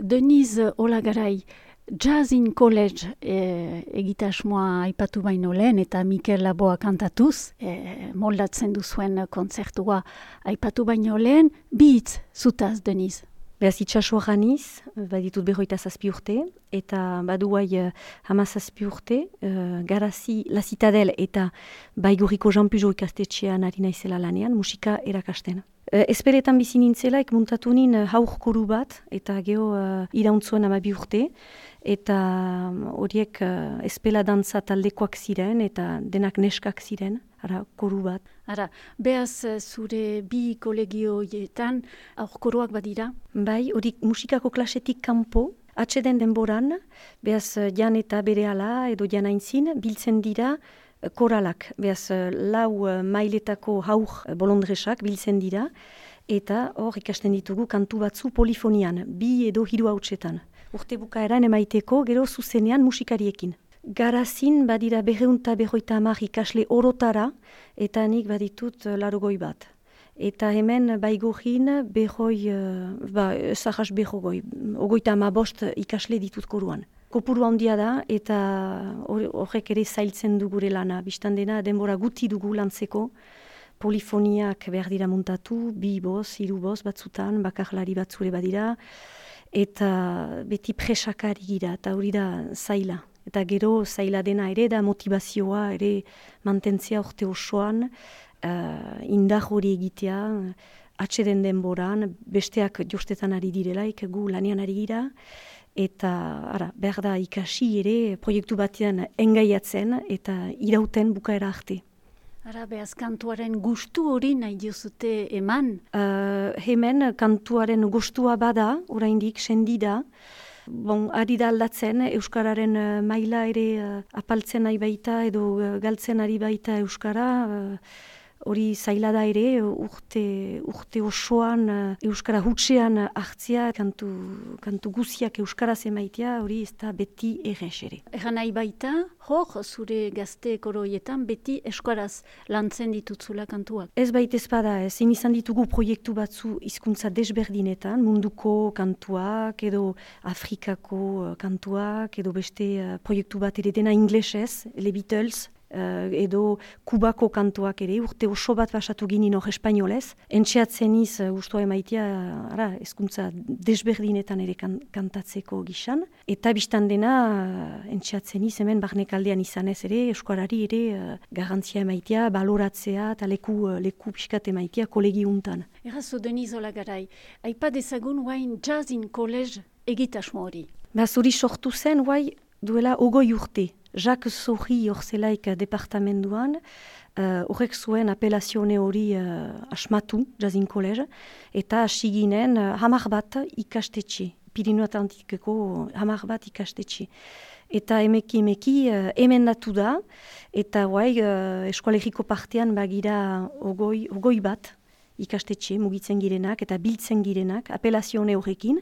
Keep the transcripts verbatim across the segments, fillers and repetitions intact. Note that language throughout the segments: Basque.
Denise Olagaray, Jazz in College e, egitasmoa aipatu baino lehen eta Mikel Laboa kantatuz, e, moldatzen duzuen kontzertua aipatu baino lehen, bi hitz zutaz, Denise. Beraz, itxasua ganiz, baditut berroita zazpi urte, eta baduai uh, hamazazpi urte, uh, garazi La Citadel eta Baigurriko Jean Pujo ikastetxean ari naizela lanean, musika erakasten. Uh, Esperetan bizi nintzela, ek muntatu nin uh, haur koru bat, eta geho uh, irauntzuen amabi urte, eta horiek uh, espela dantza taldekoak ziren, eta denak neskak ziren, ara koru bat. Ara, behaz zure bi kolegioietan aurkoroak badira? Bai, hori musikako klasetik kanpo, atxeden denboran, behaz jan eta berehala edo jan aintzin, biltzen dira koralak. Behaz lau mailetako haur bolondresak biltzen dira, eta hor ikasten ditugu kantu batzu polifonian, bi edo hiru hautsetan. Urte bukaeran emaiteko gero zuzenean musikariekin. Garazin badira berreunta berroita hamar ikasle orotara, eta nik baditut larogoi bat. Eta hemen Baigurrin berroi, ba, zahas berrogoi, ogoita hamabost ikasle ditut koruan. Kopuru handia da, eta horrek ere zailtzen du gure lana. Bistan dena, denbora guti dugu lantzeko, polifoniak behar dira muntatu, bi boz, hiru boz batzutan, bakarlari batzure badira, eta beti presakari gira, eta hori da zaila. Eta gero zaila dena ere da motivazioa ere mantentzia urte osoan, uh, indar hori egitea, atxeden denboran, besteak jostetan ari direlaik, gu lanean ari gira, eta ara, behar da ikasi ere proiektu batean engaiatzen eta irauten bukaera arte. Ara, behaz kantuaren gustu hori nahi diozute eman? Uh, hemen kantuaren gustua bada, oraindik sendi da. Bon, ari da aldatzen, Euskararen uh, maila ere uh, apaltzen nahi baita edo uh, galtzen ari baita Euskara. Uh, hori zaila da ere, urte, urte osoan uh, Euskara hutsean hartzia, kantu, kantu guziak Euskaraz emaitea, hori ez da beti errez ere. Egan nahi baita, hor, zure gazte koroietan beti Euskaraz lantzen ditutzula kantuak? Ez baita ez bada, ezin izan ditugu proiektu batzu hizkuntza desberdinetan, munduko kantuak, edo Afrikako kantuak, edo beste uh, proiektu bat ere dena inglesez, Le Beatles, Uh, edo Kubako kantuak ere, urte oso bat basatu ginen hor espainolez. Entxeatzen iz, uh, ustoa emaitia, ara, ezkuntza desberdinetan ere kan, kantatzeko gizan. Eta biztan dena, uh, entxeatzen iz, hemen barnekaldean izanez ere, eskuarari ere uh, garantzia emaitia, baloratzea, eta leku, uh, leku pixkat emaitia kolegiuntan. Errazo, Denise Olagaray, aipa dezagun guain Jazz in College egitasmo hori? Ba, zuri sortu zen, guai, duela ogoi urte. Jacques Zorri horzelaik departamenduan, horrek uh, zuen apelazione hori uh, asmatu, Jazz in College, eta hasi ginen uh, hamar bat ikastetxe, Pirineo Atlantikeko hamar bat ikastetxe. Eta emeki emeki uh, emendatu da, eta guai uh, eskualeriko partean bagira ogoi, ogoi bat ikastetxe mugitzen girenak eta biltzen girenak apelazione horrekin,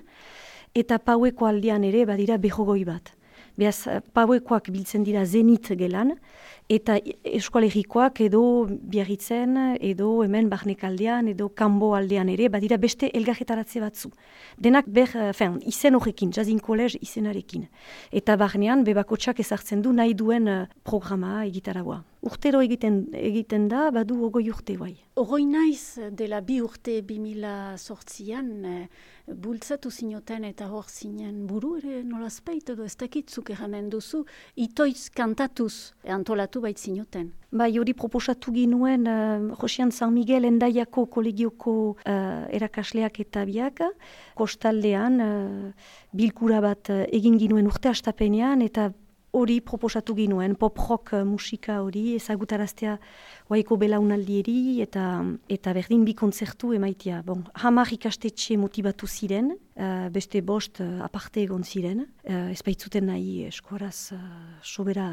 eta paueko aldean ere badira behogoi bat. Beaz, pauekoak biltzen dira zenit gelan, eta eskualerikoak edo Biarritzen, edo hemen barnekaldean, edo kanbo aldean ere, badira beste elgarretaratze batzu. Denak ber, fin, izen horrekin, Jazz in College izenarekin. Eta barnean, bebakotxak ezartzen du nahi duen programa egitaragoa. Urtero egiten, egiten da, badu ogoi urte bai. Ogoi naiz dela bi urte bi mila sortzian, eh, bultzatu zinoten eta hor zinen buru ere nolazpeit edo ez dakitzuk eranen duzu, itoiz kantatuz antolatu bait zinoten. Bai, hori proposatu ginuen uh, Josian San Miguel endaiako kolegioko uh, erakasleak eta biak, kostaldean uh, bilkura bat uh, egin ginuen urte astapenean eta hori proposatu ginuen, pop-rock musika hori, ezagutaraztea waiko belaunaldieri eta eta berdin bi kontzertu emaitia. Bon, hamar ikastetxe motibatu ziren, uh, beste bost uh, aparte egon ziren, uh, ez baitzuten nahi eskuaraz uh, sobera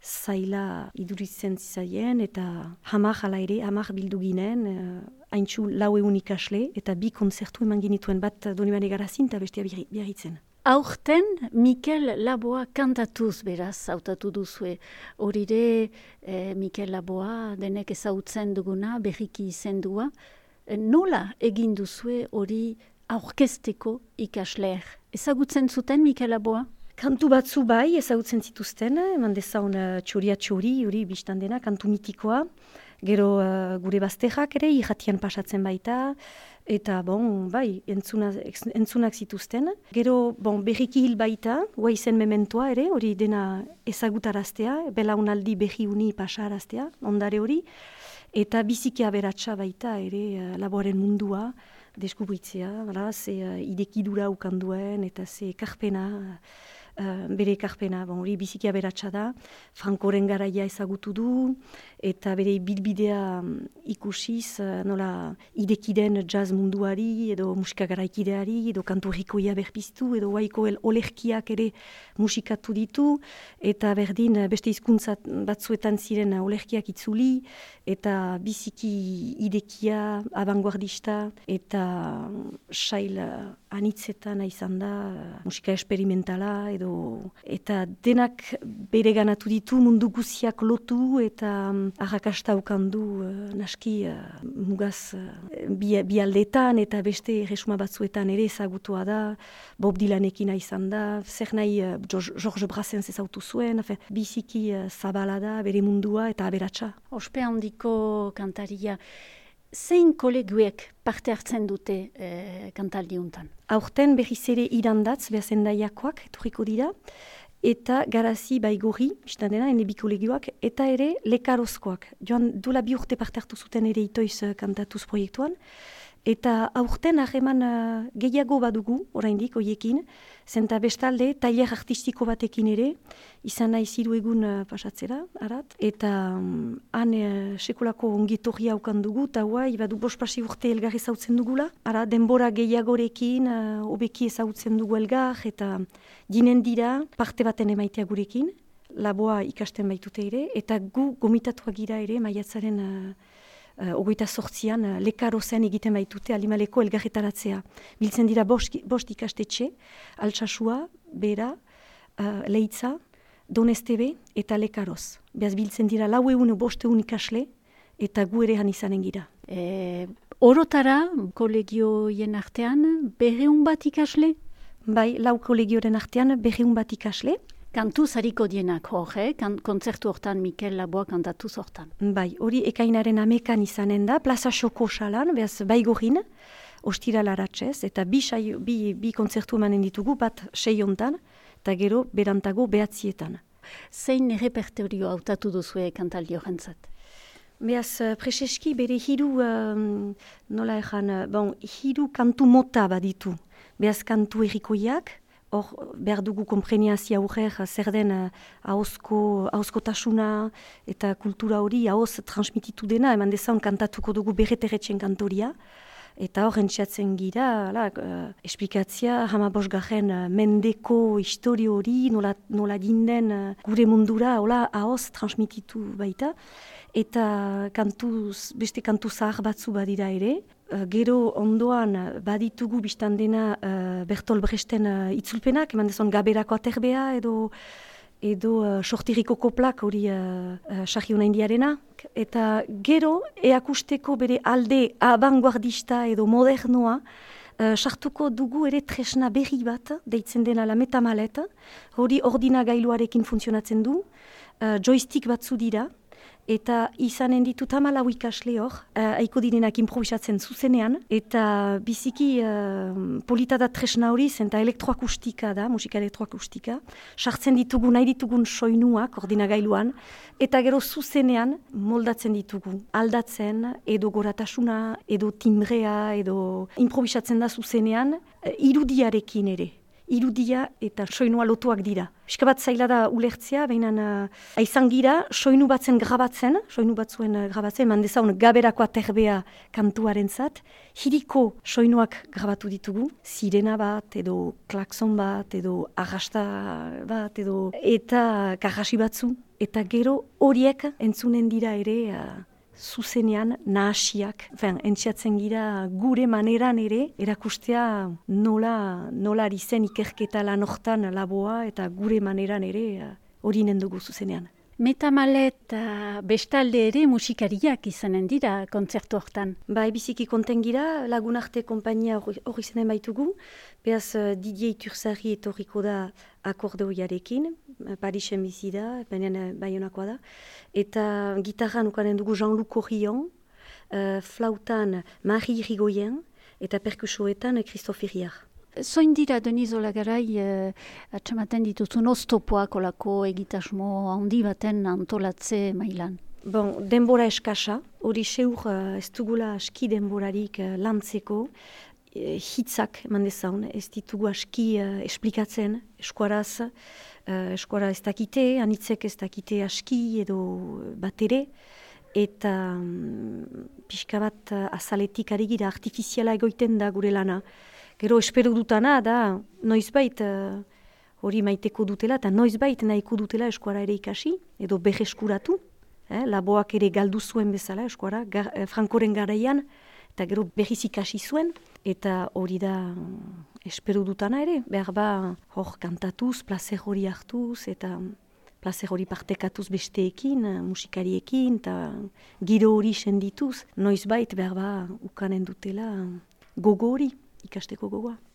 zaila iduritzen zizaien, eta hamar hala ere, hamar bildu ginen, uh, haintxu lau egun ikasle, eta bi kontzertu eman ginituen bat Donibane Garazin eta bestea Biarritzen. Aurten, Mikel Laboa kantatuz beraz, hautatu duzue. Horire, eh, Mikel Laboa denek ezagutzen duguna, berriki izendua. Eh, nola egin duzue hori aurkezteko ikasleer. Ezagutzen zuten Mikel Laboa? Kantu batzu bai, ezagutzen zituzten, eman dezaun uh, txoria txori, hori biztan dena, kantu mitikoa. Gero uh, gure bazterrak ere, irratian pasatzen baita, eta bon, bai, entzuna, entzunak zituzten. Gero, bon, berriki hil baita, hua izen mementoa ere, hori dena ezagutaraztea, belaunaldi berri uni pasaraztea, ondare hori. Eta biziki aberatsa baita ere uh, Laboaren mundua, deskubritzea, ze uh, idekidura ukanduen, eta ze ekarpena, uh, bere ekarpena, bon, hori biziki aberatsa da, Frankoren garaia ezagutu du, eta bere bilbidea um, ikusiz, uh, nola idekiden jazz munduari, edo musika garaikideari, edo kantu herrikoia berpiztu, edo waiko olerkiak ere musikatu ditu, eta berdin beste hizkuntza batzuetan ziren olerkiak itzuli, eta biziki idekia, abanguardista, eta sail uh, anitzetan izan da, uh, musika esperimentala, edo eta denak bere ganatu ditu mundu guziak lotu, eta um, arrakasta ukandu uh, naski uh, mugaz uh, bi, bi aldeetan, eta beste resuma batzuetan ere ezagutua da, Bob Dylanekin izan da, zer nahi uh, George Brassens ezautu zuen, afe, biziki uh, zabala da, bere mundua eta aberatsa. Ospe handiko kantaria, zein koleguek parte hartzen dute eh, kantaldi untan? Aurten berriz ere irandatz, behazendaiakoak, etorriko dira, eta garazi baigorri, biztan dena, ene bi kolegioak, eta ere lekarozkoak. Joan duela bi urte parte hartu zuten ere itoiz uh, kantatuz proiektuan, eta aurten harreman uh, gehiago badugu, oraindik, oiekin, zenta bestalde, tailer artistiko batekin ere, izan nahi ziru egun uh, pasatzera, arat, eta um, han uh, sekulako ongitorria ukan dugu, eta guai, badu bospasi urte elgar ezautzen dugula, ara, denbora gehiagorekin, uh, obeki ezautzen dugu elgar, eta ginen dira, parte baten emaitea gurekin, Laboa ikasten baitute ere, eta gu gomitatuak gira ere, maiatzaren uh, Uh, ogoita sortzian, uh, lekarozean egiten baitute alimaleko elgarretaratzea. Biltzen dira bost, bost ikastetxe, Altsasua, Bera, uh, Leitza, Donestebe eta Lekaroz. Beaz biltzen dira lau egun bost egun ikasle eta gu ere han izanen gira. E, orotara, kolegioen artean, berreun bat ikasle? Bai, lau kolegioren artean berreun bat ikasle. Kantu zariko dienak hor, eh? Kan, kontzertu hortan Mikel Laboa kantatu hortan. Bai, hori ekainaren amekan izanen da, Plaza Xoko salan, behaz baigorin, ostira laratzez, eta bi, sai, bi, bi kontzertu emanen ditugu, bat sei hontan, eta gero berantago behatzietan. Zein repertorio hautatu duzue kantaldi horrentzat? Behaz, preseski bere hiru, um, nola ezan, bon, hiru kantu mota baditu. Behaz kantu errikoiak, hor, behar dugu kompreniazia aurrer, zer den ahozkotasuna eta kultura hori ahoz transmititu dena, eman dezaun kantatuko dugu berreterretxen kantoria, eta hor entxatzen gira, la, uh, esplikatzia, hamabos garen uh, mendeko historio hori, nola, nola dinden uh, gure mundura, hola, ahoz transmititu baita, eta kantuz, beste kantu zahar batzu badira ere. Uh, gero ondoan baditugu biztan dena uh, Bertolt Brechten uh, itzulpenak, eman dezon Gaberako aterbea edo edo uh, sortiriko koplak hori sarri uh, uh, indiarena. Eta gero eakusteko bere alde abanguardista edo modernoa uh, sartuko dugu ere tresna berri bat, deitzen dena la metamalet, hori ordinagailuarekin funtzionatzen du, uh, joystick batzu dira, eta izanen ditut hamalau ikasle hor, uh, aiko direnak improvisatzen zuzenean, eta biziki uh, polita da tresna hori, zenta elektroakustika da, musika elektroakustika, sartzen ditugu nahi ditugun soinuak ordinagailuan, eta gero zuzenean moldatzen ditugu, aldatzen, edo goratasuna, edo timbrea, edo improvisatzen da zuzenean, uh, irudiarekin ere. Irudia eta soinua lotuak dira. Piska bat zaila da ulertzea, baina uh, aizan gira, soinu batzen grabatzen, soinu batzuen uh, grabatzen, mandezaun Gaberako aterbea kantuaren zat, hiriko soinuak grabatu ditugu, sirena bat, edo klakson bat, edo arrasta bat, edo eta karrasi batzu, eta gero horiek entzunen dira ere, uh, zuzenean nahasiak, entxatzen gira gure maneran ere, erakustea nola, nola arizen ikerketa lan hortan Laboa eta gure maneran ere hori uh, nendugu zuzenean. Metamalet eta bestalde ere musikariak izanen dira kontzertu hortan. Bai, biziki konten gira, Lagunarte konpainia hori zenen baitugu, behaz Didier Iturzari etorriko da akordeoiarekin, Parisen bizi da, baina Baionakoa da, eta gitarran ukanen dugu Jean-Luc Corrillon, uh, flautan Marie Rigoyen, eta perkusioetan Christophe Iriar. Zoin dira, Deniz Olagarai, eh, atxamaten dituzun oztopoak olako egitasmo handi baten antolatze mailan? Bon, denbora eskasa, hori seur uh, ez dugula aski denborarik uh, lantzeko, uh, hitzak eman dezaun, ez ditugu aski uh, esplikatzen, eskuaraz, uh, eskuara ez dakite, anitzek ez dakite aski edo bat ere, eta um, pixka bat uh, azaletik ari gira artifiziala egoiten da gure lana. Gero espero dutana da noizbait uh, hori maiteko dutela eta noizbait nahiko dutela eskuara ere ikasi edo berreskuratu. Eh, laboak ere galdu zuen bezala eskuara, gar, eh, Frankoren garaian eta gero berriz ikasi zuen. Eta hori da um, espero dutana ere, behar ba hor kantatuz, plazer hori hartuz eta plazer hori partekatuz besteekin, musikariekin eta giro hori sendituz. Noizbait behar ba ukanen dutela gogo hori. Ikasteko gogoa.